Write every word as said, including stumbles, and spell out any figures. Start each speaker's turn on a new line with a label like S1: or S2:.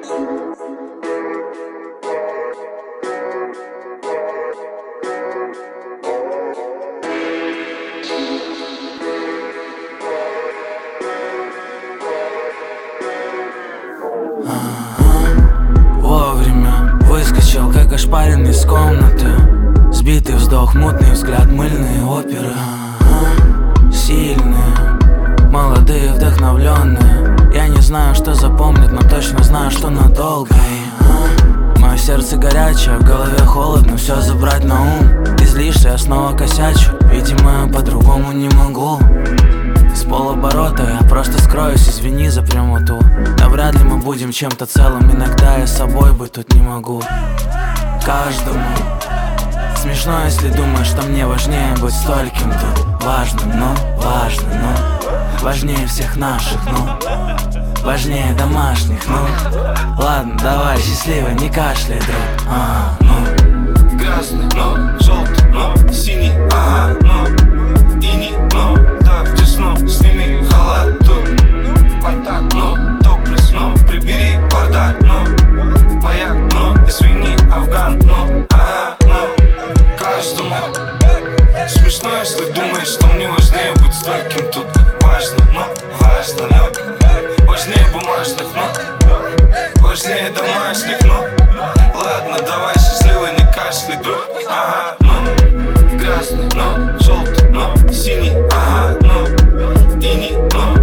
S1: Вовремя выскочил, как ошпаренный из комнаты. Сбитый вздох, мутный взгляд, мыльные оперы. Сильные, молодые, вдохновленные. Я не знаю, что запомнят, но точно знаю, что надолго. Мое сердце горячее, в голове холодно, все забрать на ум. Излишься, я снова косячу, видимо, я по-другому не могу. С полоборота я просто скроюсь, извини за прямоту. Да вряд ли мы будем чем-то целым, иногда я собой быть тут не могу. Каждому смешно, если думаешь, что мне важнее быть стольким тут. Важным, но важно, но важнее всех наших, ну важнее домашних, ну ладно, давай, счастливо, не кашляй, друг. а, ну.
S2: Красный, но желтый, но синий, ага, но ини, но так тесно, сними халат тут. Контакт, но топлес, но прибери бардак, но бояк, но извини, афган, но ага, но каждому смешно, если думаешь, что мне важнее быть стольким тут. Важно, но важно, но важнее бумажных, но важнее домашних, но ладно, давай, счастливо, не кашляй, друг. Ага, ну красный, но желтый, но синий, ага, ну ини, но